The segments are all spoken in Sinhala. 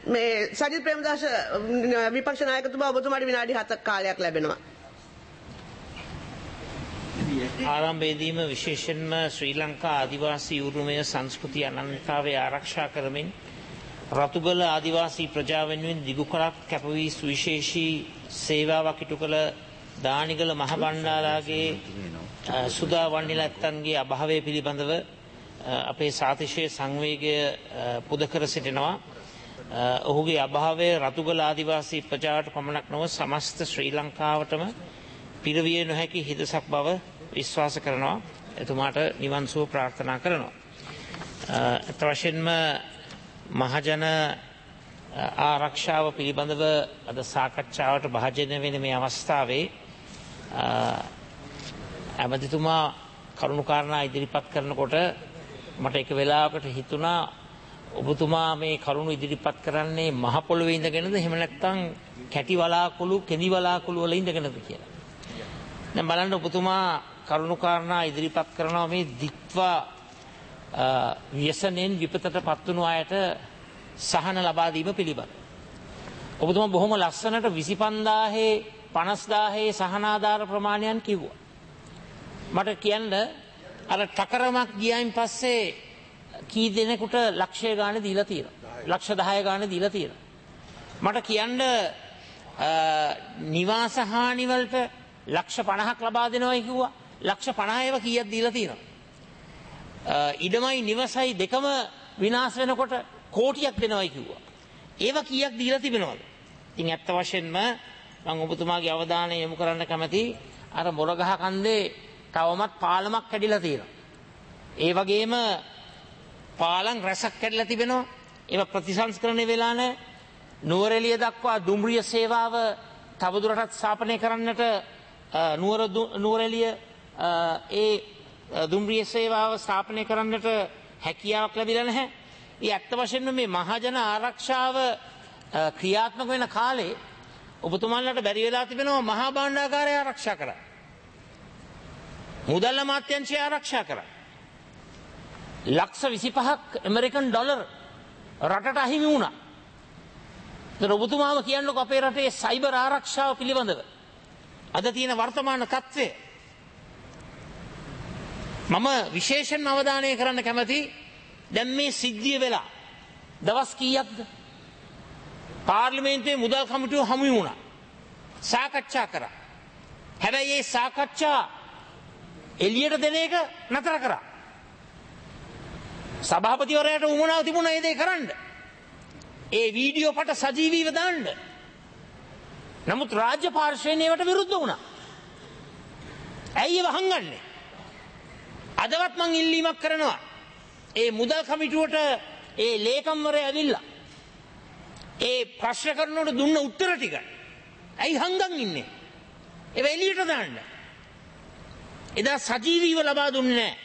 මේ සජිත් ප්‍රේමදාස විපක්ෂ නායකතුමා ඔබතුමාට විනාඩි 7ක් කාලයක් ලැබෙනවා. ආරම්භයේදීම විශේෂයෙන්ම ශ්‍රී ලංකා ආදිවාසී උරුමය සංස්කෘතිය අනන්‍යතාවය ආරක්ෂා කරමින් රතුගල ආදිවාසී ප්‍රජාව වෙනුවෙන් දිගු කලක් කැපවී සුවිශේෂී සේවාවක් ඉටු කළ දානිගල මහ බණ්ඩාරාගේ සුදා වන්නිලැත්තන්ගේ අභාවය පිළිබඳව අපේ සාතිශය සංවේගය පුද කර සිටිනවා. ඔහුගේ අභාවය රතුගල ආදිවාසී ප්‍රජාවට පමණක් නොව සමස්ත ශ්‍රී ලංකාවටම පිරවිය නොහැකි හිදසක් බව විශ්වාස කරනවා. එතුමාට නිවන් සුව ප්‍රාර්ථනා කරනවා. අත වශයෙන්ම මහජන ආරක්ෂාව පිළිබඳව අද සාකච්ඡාවට භාජනය වෙන මේ අවස්ථාවේ ඇමතිතුමා කරුණු කාරණා ඉදිරිපත් කරනකොට මට එක වෙලාවකට හිතුණා ඔබතුමා මේ කරුණු ඉදිරිපත් කරන්නේ මහ පොළොවේ ඉඳගෙනද එහෙම නැත්නම් කැටි වලාකුළු කෙඳි වලාකුළු වල ඉඳගෙනද කියලා. දැන් බලන්න ඔබතුමා කරුණු කාරණා ඉදිරිපත් කරනවා මේ දිත්වා ව්‍යසනෙන් විපතට පත් වුණු අයට සහන ලබා දීම පිළිබඳ. ඔබතුමා බොහොම ලස්සනට 25000 50000 සහනාධාර ප්‍රමාණයන් කිව්වා. මට කියන්න අර ටකරමක් ගියයින් පස්සේ කී දෙනෙකුට ලක්ෂය ගාණ දීලා තියෙනවා. ලක්ෂ 10 ගාණ දීලා තියෙනවා. මට කියන්න නිවාස හානි වලට ලක්ෂ 50ක් ලබා දෙනවයි කිව්වා. ලක්ෂ 50 ඒවා කීයක් දීලා තියෙනවා. ඉඩමයි නිවසයි දෙකම විනාශ වෙනකොට කෝටියක් දෙනවයි කිව්වා. ඒවා කීයක් දීලා තිබෙනවද? ඉතින් ඇත්ත වශයෙන්ම මම ඔබතුමාගේ අවධානය යොමු කරන්න කැමතියි අර මොරගහ කන්දේ තවමත් පාලමක් කැඩිලා තියෙනවා. ඒ වගේම පාලම් රැසක් කැඩිලා තිබෙනවා. ඒවා ප්‍රතිසංස්කරණය වෙලා නැහැ. නුවරඑළිය දක්වා දුම්රිය සේවාව තවදුරටත් ස්ථාපනය කරන්නට නුවරඑළිය ඒ දුම්රිය සේවාව ස්ථාපනය කරන්නට හැකියාවක් ලැබිලා නැහැ. ඒ ඇත්ත වශයෙන්ම මේ මහජන ආරක්ෂාව ක්‍රියාත්මක වෙන කාලේ ඔබතුමාලට බැරි වෙලා තිබෙනවා මහා භාණ්ඩාගාරය ආරක්ෂා කරන්න. මුදල් අමාත්‍යාංශය ආරක්ෂා කරන්න. ලක්ෂ 25ක් ඇමරිකන් ඩොලර් රටට අහිමි වුණා. ඒතර ඔබතුමාම කියන්නකො අපේ රටේ සයිබර් ආරක්ෂාව පිළිබඳව අද තියෙන වර්තමාන තත්ත්වය. මම විශේෂයෙන් අවධානය කරන්න කැමති දැන් මේ සිද්ධිය වෙලා දවස් කීයක්ද පාර්ලිමේන්තුවේ මුදල් කමිටුව හමු වුණා. සාකච්ඡා කරා. හැබැයි මේ සාකච්ඡා එළියට දෙන එක නතර කරා. සභාපතිවරයාට උවමනාව තිබුණා ඒ දේ කරන්න. ඒ වීඩියෝ පට සජීවීව දාන්න. නමුත් රාජ්‍ය පාර්ශ්වයෙන් ඒවට විරුද්ධ වුණා. ඇයි ඒව හංගන්නේ? අදවත් මං ඉල්ලීමක් කරනවා. ඒ මුදල් කමිටුවට ඒ ලේකම්වරයා ඇවිල්ලා ඒ ප්‍රශ්න කරනකොට දුන්න උත්තර ටික ඇයි හංගන් ඉන්නේ? ඒව එළියට දාන්න. එදා සජීවීව ලබා දුන්නේ නැහැ.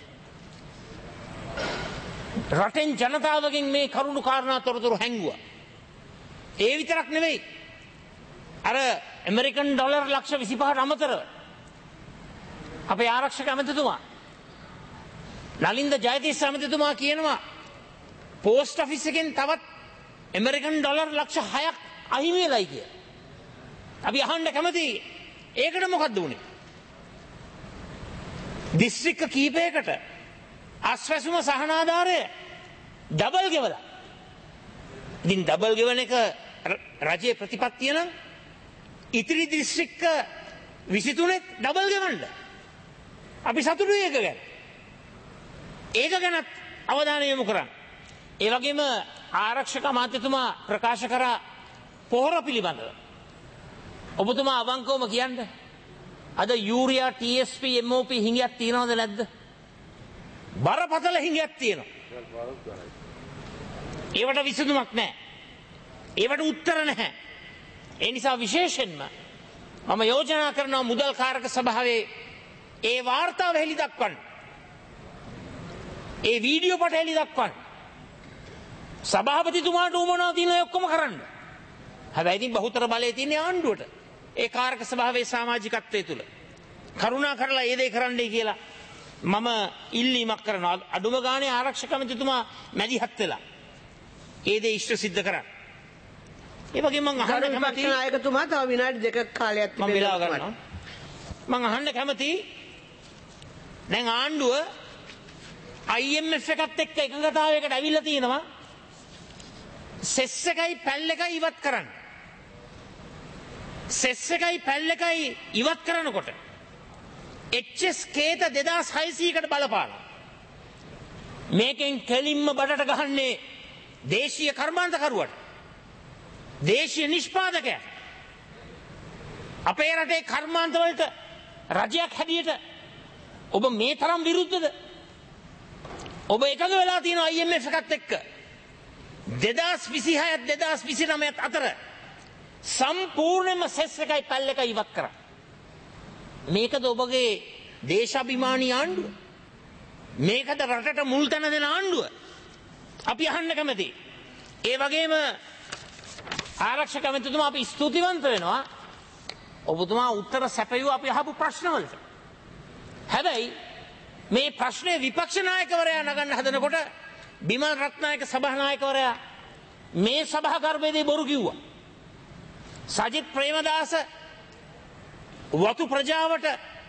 රටෙන් ජනතාවගෙන් මේ කරුණු කාරණා තොරතුරු හැංගුවා. ඒ විතරක් නෙවෙයි. අර ඇමරිකන් ඩොලර් ලක්ෂ 25ට අමතරව අපේ ආරක්ෂක ඇමතිතුමා නලින්ද ජයතිස්ස ඇමතිතුමා කියනවා පෝස්ට් ඔෆිස් එකෙන් තවත් ඇමරිකන් ඩොලර් ලක්ෂ 6ක් අහිමි වෙලයි කියලා. අපි අහන්න කැමතියි ඒකට මොකද්ද උනේ? දිස්ත්‍රික්ක කීපයකට අස්වැසුම සහනාධාරය ඩබල් ගෙවලා. ඉතින් ඩබල් ගෙවන එක රජයේ ප්‍රතිපත්තිය නම් ඉතිරි දිස්ත්‍රික්ක 23ක් ඩබල් ගෙවන්න. අපි සතුටුයි ඒක ගැන. ඒක ගැනත් අවධානය යොමු කරන්න. ඒ වගේම ආරක්ෂක අමාත්‍යතුමා ප්‍රකාශ කරා පොහොර පිළිබඳව. ඔබතුමා අවංකවම කියන්න. අද යූරියා TSP MOP හිඟයක් තියනවද නැද්ද? බරපතල හිඟයක් තියෙනවා. ඒවට විසඳුමක් නැහැ. ඒවට උත්තර නැහැ. ඒ නිසා විශේෂයෙන්ම මම යෝජනා කරනවා මුදල් කාරක සභාවේ ඒ වාර්තාව හෙළි දක්වන්න. ඒ වීඩියෝ පට හෙළි දක්වන්න. සභාපතිතුමාට උවමනාව තියෙන ඔක්කොම කරන්න. හැබැයි ඉතින් බහුතර බලය තියෙන ආණ්ඩුවට. ඒ කාරක සභාවේ සමාජිකත්වයේ තුල කරුණා කරලා ඒ දේ කරන්නයි කියලා මම ඉල්ලීමක් කරනවා. අඩුම ගානේ ආරක්ෂක ඇමතිතුමා මැදිහත් වෙලා ඒ දේ ඉෂ්ට සිද්ධ කරන්න. ඒ වගේම මම අහන්න ගරු කැමතියි විපක්ෂ නායකතුමා තව විනාඩි 2ක කාලයක් මම වෙලාව ගන්නවා. මම අහන්න කැමතියි දැන් ආණ්ඩුව IMF එකත් එක්ක එකඟතාවයකට ඇවිල්ලා තියෙනවා සෙස් එකයි පැල් එකයි ඉවත් කරන්න. සෙස් එකයි පැල් එකයි ඉවත් කරනකොට HS කේත 2600කට බලපානවා. මේකෙන් කෙලින්ම බඩට ගහන්නේ දේශීය කර්මාන්තකරුවට. දේශීය නිෂ්පාදකයා. අපේ රටේ කර්මාන්ත වලට රජයක් හැටියට ඔබ මේ තරම් විරුද්ධද? ඔබ එකඟ වෙලා තියෙනවා IMF එකත් එක්ක 2026 2029 අතර සම්පූර්ණයෙන්ම සෙස් එකයි පැල් එකයි ඉවත් කරා. මේකද ඔබගේ දේශාභිමානී ආණ්ඩුව? මේකද රටට මුල් තැන දෙන ආණ්ඩුව? අපි අහන්න කැමතියි. ඒ වගේම ආරක්ෂක ඇමතිතුමා අපි ස්තුතිවන්ත වෙනවා. ඔබතුමා උත්තර සැපයුවා අපි අහපු ප්‍රශ්නවලට. හැබැයි මේ ප්‍රශ්නේ විපක්ෂ නායකවරයා නගන්න හදනකොට බිමල් රත්නායක සභානායකවරයා මේ සභාකර්මයේදී බොරු කිව්වා. සජිත් ප්‍රේමදාස වතු ප්‍රජාවට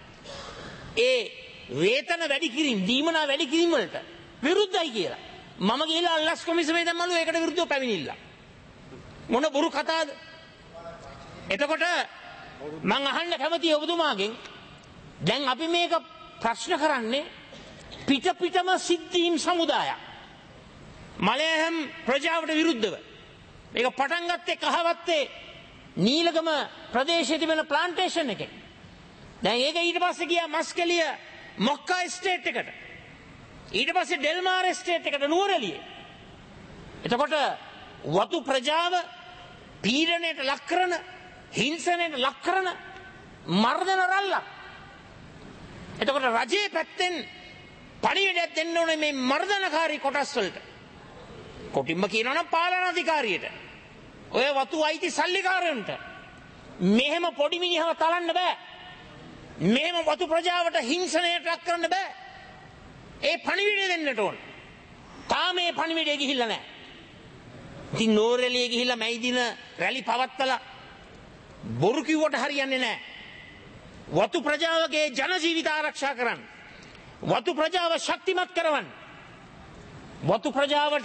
ඒ වේතන වැඩි කිරීම දීමනා වැඩි කිරීම වලට විරුද්ධයි කියලා. මම ගිහිල්ලා අල්ලස් කොමිසමේ දැම්මලු ඒකට විරුද්ධව පැමිණිල්ල. මොන බොරු කතාවද? එතකොට මම අහන්න කැමතියි ඔබතුමාගෙන් දැන් අපි මේක ප්‍රශ්න කරන්නේ පිටම සිද්ධීම් සමුදායක්. මලයහම් ප්‍රජාවට විරුද්ධව. මේක පටන් ගත්තේ කහවත්තේ නීලගම ප්‍රදේශයේ තිබෙන ප්ලාන්ටේෂන් එකේ. දැන් ඒක ඊට පස්සේ ගියා මස්කෙලිය මොක්කා එස්ටේට් එකට. ඊට පස්සේ ඩෙල්මාර් එස්ටේට් එකට නුවරඑළියේ. එතකොට වතු ප්‍රජාව පීඩනයට ලක් කරන, හිංසනයට ලක් කරන මර්ධන රැල්ලක්. එතකොට රජයේ පැත්තෙන් පණිවිඩයක් දෙන්න ඕනේ මේ මර්ධනකාරී කොටස් වලට. කොටින්ම කියනවා නම් පාලනාධිකාරියට. ඔය වතු අයිති සල්ලිකාරයන්ට මෙහෙම පොඩි මිනිහව තලන්න බෑ. මෙහෙම වතු ප්‍රජාවට හිංසනයට ලක් කරන්න බෑ. ඒ පණිවිඩය දෙන්නට ඕන. තාම මේ පණිවිඩය ගිහිල්ලා නැහැ. ඉතින් නෝරෙලියේ ගිහිල්ලා මැයි දින රැලි පවත්වලා බොරු කිව්වට හරියන්නේ නැහැ. වතු ප්‍රජාවගේ ජන ජීවිත ආරක්ෂා කරන්න. වතු ප්‍රජාව ශක්තිමත් කරවන්න. වතු ප්‍රජාවට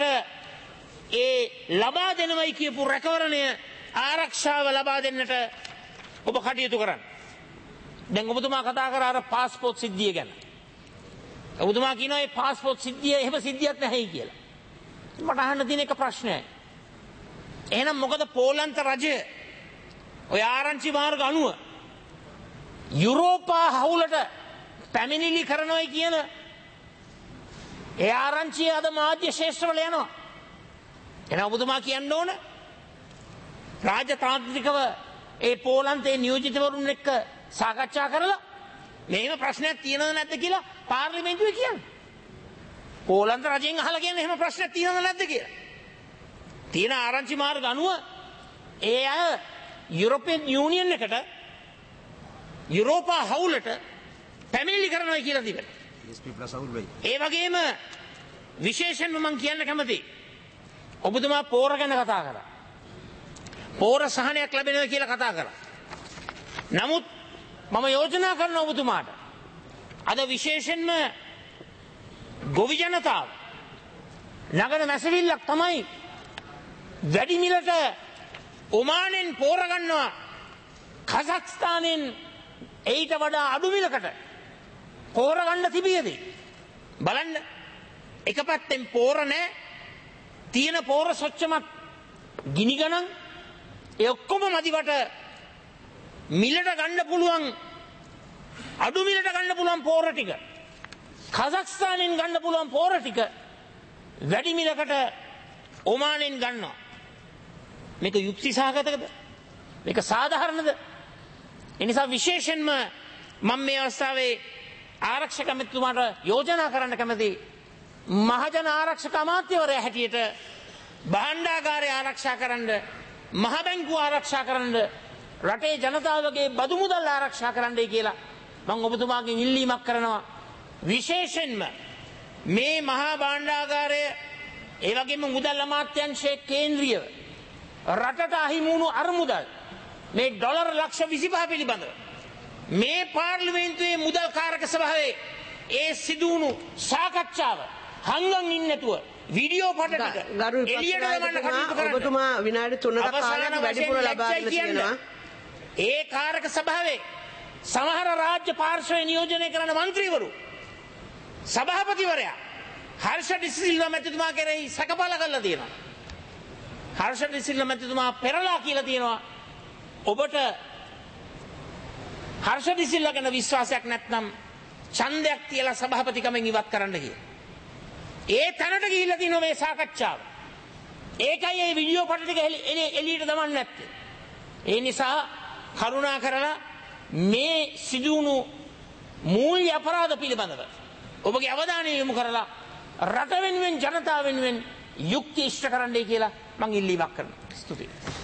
ඒ ලබා දෙනවයි කියපු රැකවරණය ආරක්ෂාව ලබා දෙන්නට ඔබ කටයුතු කරන්න. දැන් ඔබතුමා කතා කරා අර පාස්පෝර්ට් සිද්ධිය ගැන. ඔබතුමා කියනවා මේ පාස්පෝර්ට් සිද්ධිය එහෙම සිද්ධියක් නැහැයි කියලා. මට අහන්න තියෙන එක ප්‍රශ්නයයි. එහෙනම් මොකද පෝලන්ත රජය ඔය ආරංචි මාර්ග අනුව යුරෝපා හවුලට පැමිණිලි කරනවයි කියන ඒ ආරංචිය අද මාධ්‍ය ශේෂ්ත්‍රවල යනවා. එහෙනම් ඔබතුමා කියන්න ඕන රාජතාන්ත්‍රිකව ඒ පෝලන්තයේ නියෝජිතවරුන් එක්ක සාකච්ඡා කරලා මෙහෙම ප්‍රශ්නයක් තියෙනවද නැද්ද කියලා පාර්ලිමේන්තුවේ කියන්න. පෝලන්ත රජයෙන් අහලා කියන්නේ එහෙම ප්‍රශ්නයක් තියෙනවද නැද්ද කියලා. තියෙන ආරංචි මාර්ග අනුව ඒ අය යුරෝපියන් යූනියන් එකට යුරෝපා හවුලට පැමිණිලි කරනවා කියලා තිබෙනවා. ඒ වගේම විශේෂයෙන්ම මම කියන්න කැමතියි. ඔබතුමා පෝර ගැන කතා කරා. පෝර සහනයක් ලැබෙනවා කියලා කතා කරා. නමුත් මම යෝජනා කරන ඔබතුමාට අද විශේෂයෙන්ම ගොවි ජනතාව නගන මැසවිල්ලක් තමයි වැඩි මිලට ඔමානෙන් පෝර ගන්නවා කසක්ස්තානෙන් ඊට වඩා අඩු මිලකට පෝර ගන්න තිබියදී බලන්න එක පැත්තෙන් පෝර නැහැ තියෙන පෝර සොච්චමත් ගිනි ගණන් ඒ ඔක්කොම මදිවට මිලට ගන්න පුළුවන් අඩු මිලට ගන්න පුළුවන් පෝර ටික කසක්ස්තානෙන් ගන්න පුළුවන් පෝර ටික වැඩි මිලකට ඔමානෙන් ගන්නවා. මේක යුක්ති සහගතද? මේක සාධාරණද? ඒ නිසා විශේෂයෙන්ම මම මේ අවස්ථාවේ ආරක්ෂක ඇමතිතුමාට යෝජනා කරන්න කැමතියි. මහජන ආරක්ෂක අමාත්‍යවරයා හැටියට භාණ්ඩාගාරය ආරක්ෂා කරන්න, මහ බැංකුව ආරක්ෂා කරන්න, රටේ ජනතාවගේ බදු මුදල් ආරක්ෂා කරන්නයි කියලා මම ඔබතුමාගෙන් ඉල්ලීමක් කරනවා. විශේෂයෙන්ම මේ මහා භාණ්ඩාගාරය ඒ වගේම මුදල් අමාත්‍යාංශයේ කේන්ද්‍රීය රටට අහිමුණු අරමුදල් මේ ඩොලර් ලක්ෂ 25 පිළිබඳව මේ පාර්ලිමේන්තුවේ මුදල් කාරක සභාවේ ඒ සිදුවුණු සාකච්ඡාව හංගන් ඉන්නේ නැතුව වීඩියෝ පට ටික එළියට දාන්න කටයුතු කරන්න. ඔබතුමා විනාඩි 3ක කාලයක් වැඩිපුර ලබාගෙන තියෙනවා. ඒ කාරක සභාවේ සමහර රාජ්‍ය පාර්ශ්වය නියෝජනය කරන മന്ത്രിවරු සභාපතිවරයා හර්ෂ ඩිසිල්වා මැතිතුමා කෙරෙහි සැකපල කරලා තියෙනවා. හර්ෂ ඩිසිල්වා මැතිතුමා පෙරලා කියලා තියෙනවා ඔබට හර්ෂ ඩිසිල්වා ගැන විශ්වාසයක් නැත්නම් ඡන්දයක් තියලා සභාපතිකමෙන් ඉවත් කරන්න කියලා. ඒ තැනට ගිහිල්ලා තියෙනවා මේ සාකච්ඡාව. ඒකයි මේ වීඩියෝ පට ටික එළියට දාන්න නැත්තේ. ඒ නිසා කරුණා කරලා මේ සිදුවුණු මූල්‍ය අපරාධ පිළිබඳව ඔබගේ අවධානය යොමු කරලා රට වෙනුවෙන් ජනතාව වෙනුවෙන් යුක්ති ඉෂ්ට කරන්නයි කියලා මම ඉල්ලීමක් කරනවා. ස්තුතියි.